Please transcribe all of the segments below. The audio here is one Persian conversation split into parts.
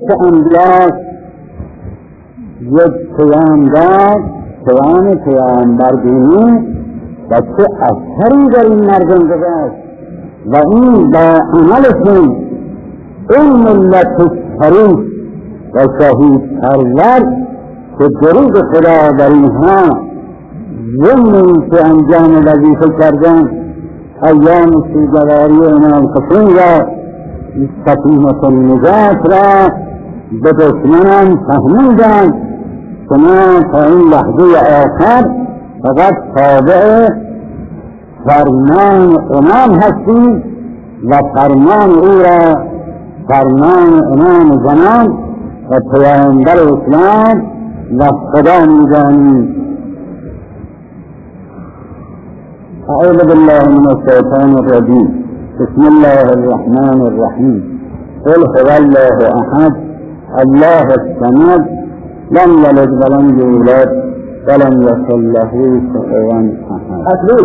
که انبیاء یک پیام داد، پیام پیامبربینی و چه اثری در این مردم گذاشت و این با عملشون این ملت شریف و شهید پرور که دروغ خدا در اینها ضمن که انجام وظیفه کردن ایام سوگواری امام حسین را سکینة النجات را به دشمنان فهمیدند که ما تا این لحظه آخر فقط تابع فرمان امام هستیم و فرمان او را فرمان امام زمان و پیامبر اسلام و خدا می‌دانیم. اعوذ بالله من الشیطان الرجیم. بسم الله الرحمن الرحیم. قل هو الله احد الله الصمد لم یلد ولم یولد ولم یکن له کفوا احد.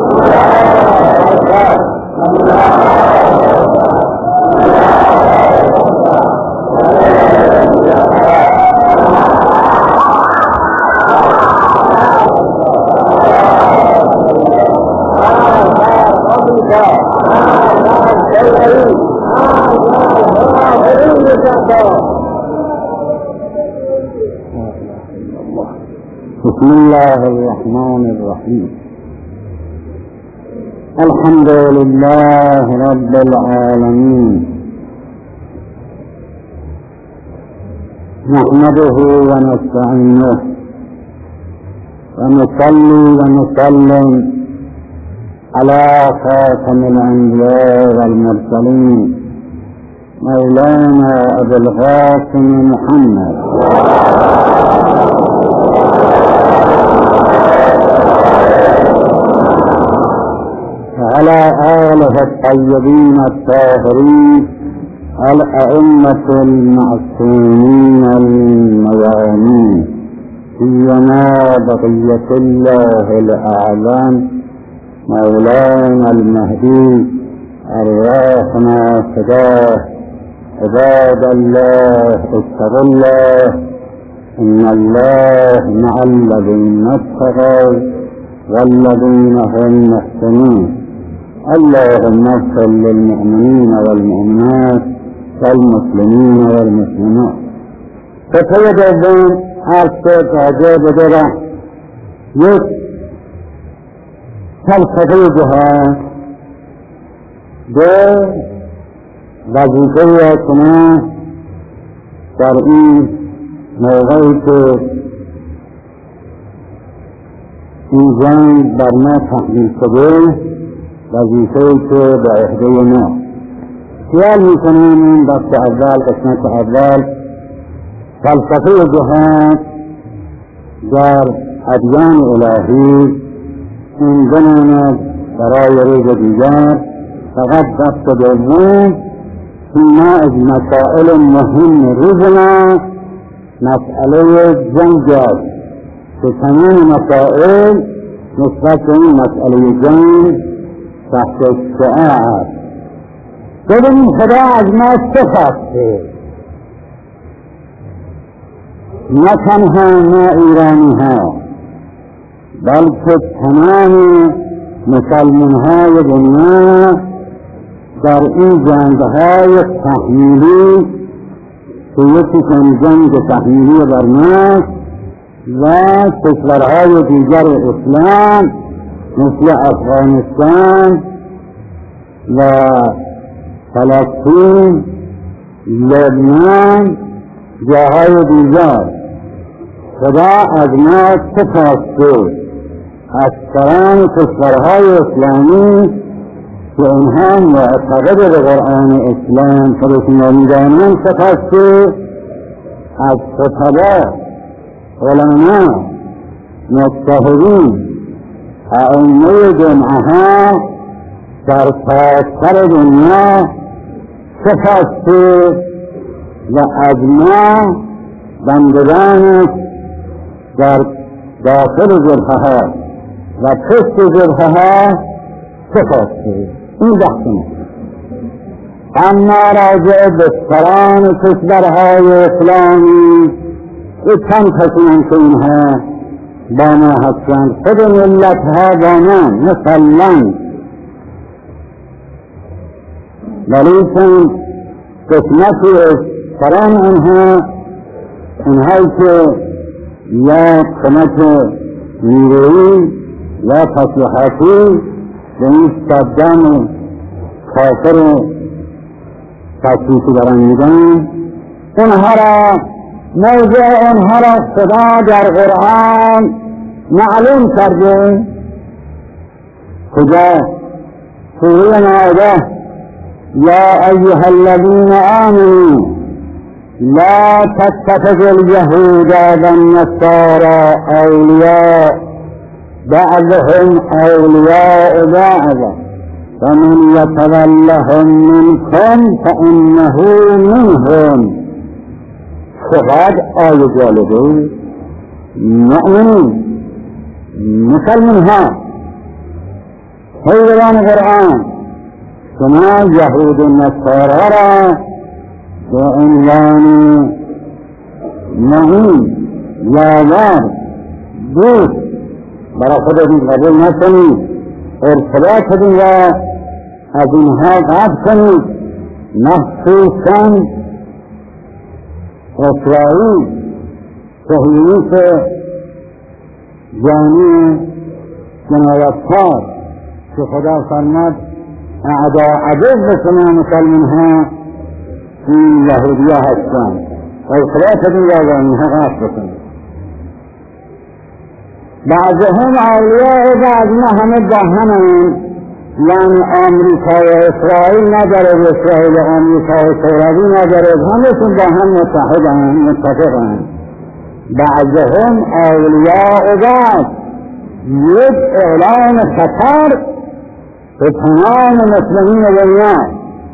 بسم الله الرحمن الرحيم. الحمد لله رب العالمين نحمده ونستعينه ونصلي ونسلم على خاتم الأنبياء والمرسلين مولانا أبي القاسم محمد وعلى آله الطيبين الطاهرين الأئمة المعصومين الميامين سيما بقية الله الأعلام مولانا المهدي أرواحنا فداه. عباد الله اتقوا الله إن الله مع الذين اتقوا والذين هم محسنون. اللهم اغفر للمؤمنين والمؤمنات والمسلمين والمسلمات. فتوى دوم عرض تعجب بدرة یک فلسفه جهاد، دو وظیفه شما در این موقعی که این جنگ بر ما تحمیل شده، وظیفه‌ای که به عهده ما. خیال میکنم این بخش اول، قسمت اول فلسفه جهاد در ادیان الهی این بماند برای روز دیگر. فقط بخش دوم ما از مسائل مهم روزنا مسئله جنگ است که تمام مسائل نسبت به این مسئله جنگ تحت شعاع است. ببینیم خدا از ما چه خواسته، نه تنها ما ایرانی ها بلکه تمام مسلمان های دنیا در این جنگ های تحمیلی که یکی جنگ تحمیلی بر ماست و کشورهای دیگر اسلام مثل افغانستان و فلسطین، لبنان، جاهای دیگر. خدا از ما چه خواسته؟ از سران کشورهای اسلامی که اونها معتقد به قرآن اسلام خودشون میدانند چه خواسته؟ از خطبا، علما، مجتهدین، ائمه جمعه ها در سراسر دنیا چه خواسته و از ما بندگانش در داخل جبهه ها و پشت جبهه ها چه خواسته؟ این بحث ما. اما راجع به سران کشورهای اسلامی چند کسیم که اینها با ما هستند، خود ملتها با ما مسلمان، ولیکن قسمتی از سران اونهایی که یا کمک نیرویی یا تسلیحاتی به این صدام کافر تشریفی دارن میدن، اونها را موضع اونها را خدا در قرآن معلوم کرده. کجا؟ سوره مائده: یا ایها الذین آمنوا لا تتخذوا اليهود والنصارى اولیاء بعضهم اولیاء بعض ومن یتولهم منکم فانه منهم. چقدر آیه جالبه. مؤمنین، مسلمان ها، حیوان قرآن، شما یهود و نصارا را به عنوان معین، یاور، دوست برای خودتون قبول نکنید، ارتباطتون را از اینها قطع کنید، مخصوصاً اسرائیل صهیونیست جانی جنایتکار که خدا فرمود اعدا عجز شما مسلمان ها این یهودی ها هستند، ارتباطتون را با اینها قطع بکنید. بعضهم اولیاء بعض، نه همه با همند، یعنی آمریکا و اسرائیل نداره، اسرائیل و آمریکا و شوروی نداره، همه‌شون با هم متفقند. بعضهم اولیاء بعض، یک اعلان خطر به تمام مسلمین دنیا: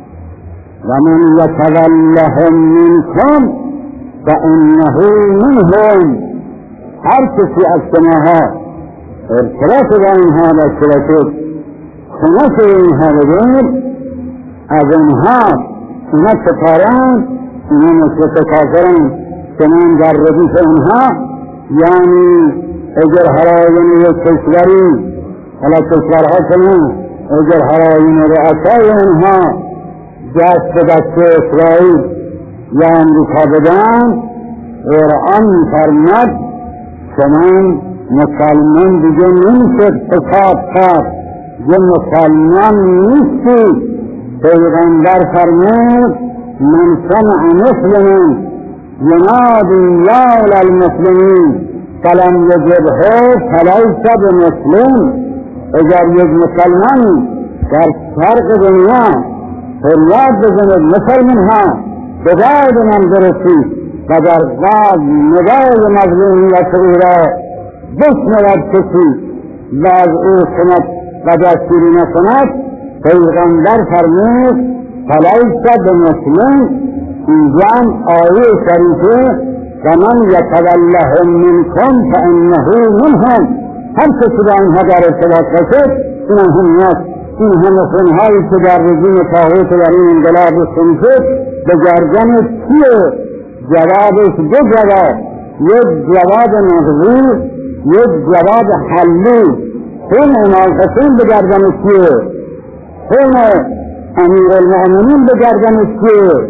و من یتولهم منکم فانه منهم. هر کسی از شماها ارتباط با اینها داشته باشد، کمک اینها بدید، از اینها اینا سپارند، اینا مشرک کافرند، چنان در ردیف اینها، یعنی اگر هراین یک کشوری، حالا کشورها چنان اگر هراین رؤسای اینها دست به دست اسرائیل یا امریکا بدن، قرآن می‌فرماید چنان مسلمان دیگه نمیشه حساب کرد، یه مسلمان نیستی. پیغمبر فرمود: من سمع مسلم ینادی یا للمسلمین فلم یجبه فلیس بمسلم. اگر یک مسلمان در شرق دنیا فریاد بزند مسلمان ها به داد من برسید و در بعد ندای مظلومیت او را بشنود کسی و از او سنت و دستوری نکند، پیغمبر فرمود فلیس بمسلم. اینجا آیه شریفه: و من یتولهم منکم فانه منهم. هر کسی با اینها در ارتباط باشد، این هم نیست. این مسلمان‌هایی که در رژیم طاغوت در این انقلاب رسمی شد به گردن کیه؟ جوابش دو جواب: یک جواب نقضی، یک جواب حلی. خون امام حسین به گردن کیه؟ خون امیرالمؤمنین به گردن کیه؟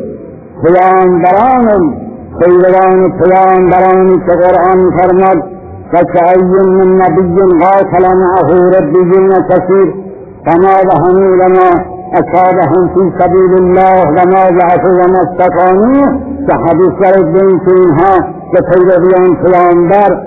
پیامبرانی که قرآن فرمود: فکأی من نبی قاتل معه ربیون کثیر فما وهنوا لما اصابهم فی سبیل الله وما ضعفوا وما استقاموا. که حدیث دارد به این که اینها به پیروی آن پیامبر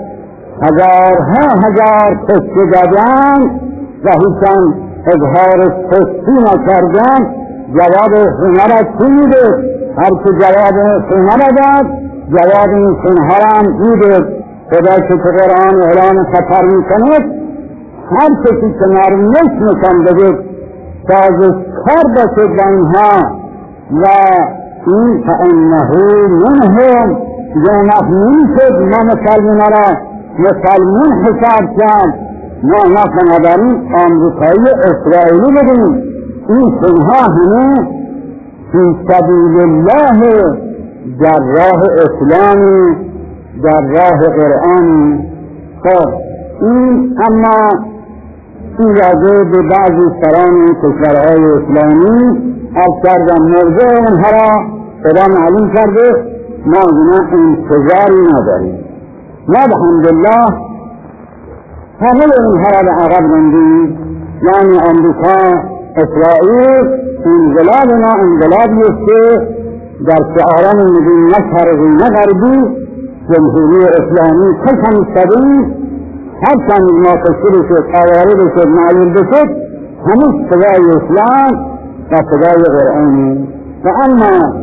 هزار پشتی دادند و هیچان اظهار پشتی نکردند. جواب شما را چی میده؟ هر که جواب شما را داد، جواب این شما را هم میده. خدا که تو قرآن اعلان خطر میکند، هر کسی که نرمش میکن بگید سازشکار باشد با اینها و این فانه منهم. یه مفهوم شد ما مسلمان را مسلمان حساب کرد، ما بنابراین آمریکایی اسرائیلی بدیم. این شنها همه فی سبیل الله در راه اسلامی، در راه قرآنی. خب این اما این راجع به بعضی سران کشورهای اسلامی از کردن مرجع اونها را خدا معلوم کرده، ما اینا انتظاری نداریم. ما الحمدلله همه اونها را به عقب راندیم، یعنی امریکا، اسرائیل، انقلاب ما انقلابی است که در شعاران میگیم نه شرقی نه غربی، جمهوری اسلامی کشم ایستادیم، هر چند ما تشکیل شد، قوارب شد، معلوم بشد، همه صدای اسلام و صدای قرآنی. و اما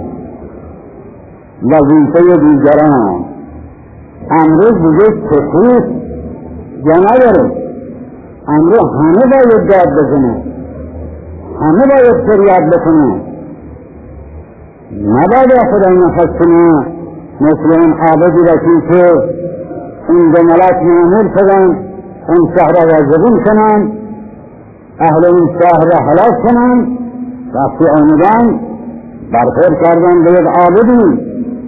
وظیفه دیگران امروز دیگه تخریف جا نداره. امروز همه باید داد بزنه، همه باید فریاد بکنه، نباید خدای نفس کنه مثل اون عابدی رکی که این دو ملک معمول شدن اون شهر را زبون کنن، اهل این شهر را هلاک کنن. وقتی آمدن برخورد کردن به یک عابدی،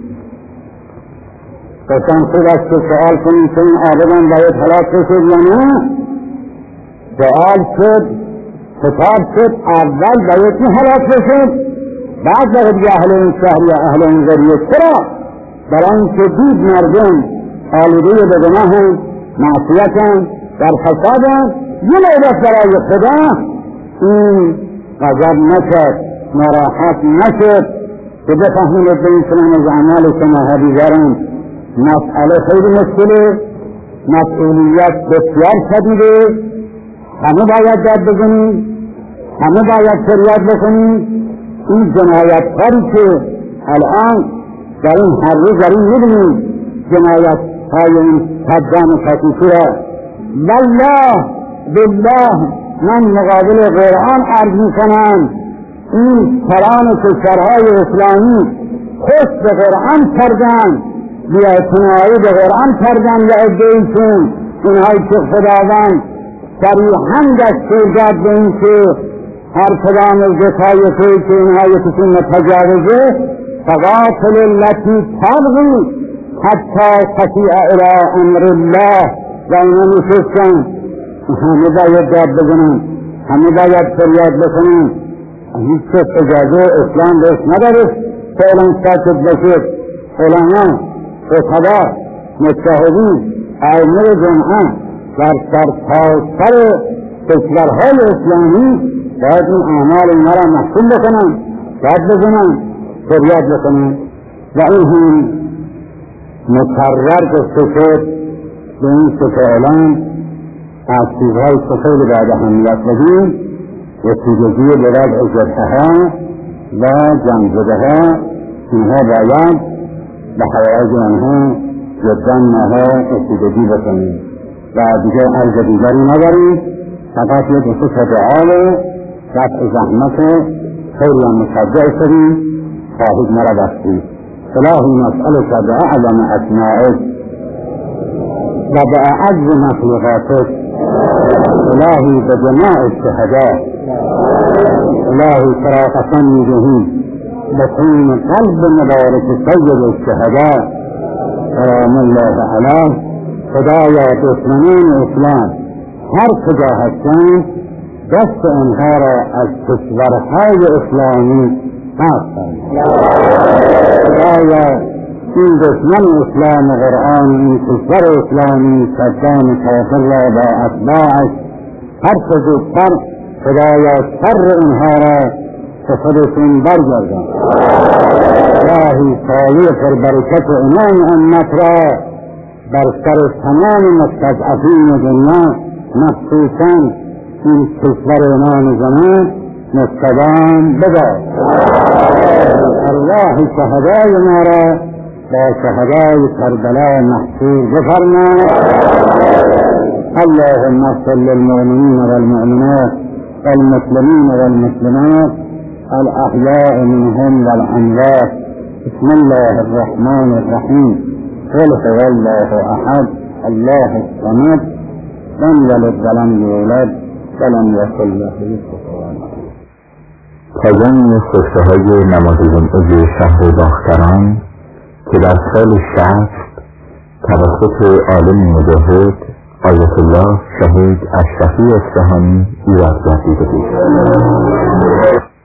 گفتن خوب است که سؤال کنید که این عابدان باید هلاک بشد یا نه. سؤال شد، خطاب شد، اول باید این هلاک بشد، بعد باید اهل این شهر یا اهل این قریه. چرا؟ برای اینکه دید مردم آلوده به گناه معصیتن، در فسادن، یه لعبت برای خدا این غضب نشد، ناراحت نشد که بفهمید به این چنان از اعمال شما دیگران. مسئله خیلی مشکله، مسئولیت بسیار شدیده، همه باید داد بزنیم، همه باید فریاد بکنیم. این جنایتکاری که الان در این هر روز در این میبینیم، جنایتهای این صدام خصوصی را، والله بالله من مقابل قرآن عرض میکنم، این سران کشورهای اسلامی خوش به قرآن کردن، بیاعتنایی به قرآن کردن و عده‌ایشون اینهایی که خداوند صریحاً دستور داد به این که هر کدام از دکایتی که اینها یکیشون متجاوزه فقاتل التی تبغی حتی تفیء الی امر الله، و اینا نشستن. همه باید داد بزنن، همه باید فریاد بکنن. هیچ کس اجازه اسلام بهش نداره فعلا ساکت بشید. علما، خطبا، مجتهدین، ائمه جمعه در سرتاسر کشورهای اسلامی باید این اعمال اینا را محکوم بکنن، داد بزنن، فریاد بکنن. و این هم مکرر گفته شد به این فعلا از چیزهای خیلی بعد اهمیت بدیم، رسیدگی به وضع جبهه‌ها و جمع‌زده‌ها، اینها باید به حوائج آنها جدا ماها رسیدگی بکنیم و دیگر عرض دیگری نداریم. فقط یک خصوص دعا رفع زحمت خیلی هم مشجع شدیم، خواهید مرا بستید. الهی نسألك بأعظم أسمائك وبأعز مخلوقاتك، الهی بجماع الشهداء، الهی صراحة نجهين بطين قلب مبارك سيد الشهداء سلام الله عليه. خدایا دشمنان اسلام هر کجا هستند دست آنها را از کشورهای اسلامی پاک کن. خدایا این دشمن اسلام و قرآن، این کشور اسلامی صدام کافر را با اتباعش هر چه زودتر خدایا شر اینها را به خودشون برگردان. الهی سایه پر برکت امام امت را بر سر تمام مستضعفین دنیا، مخصوصا این کشور امام زمان مستدام بدار. ارواح شهدای ما را با شهدای کربلا محشور بفرما. اللهم اغفر للمؤمنين والمؤمنات والمسلمين والمسلمات الأحياء منهم والأموات. بسم الله الرحمن الرحيم. قل هو الله أحد الله الصمد لم يلد ولم يولد ولم يكن له كفوا أحد. پایان سفره های نماز جمعه شهر باختران که در سال 60 توسط عالم مجاهد آیت الله شهید اشرفی اصفهانی ایراد گردیده بود.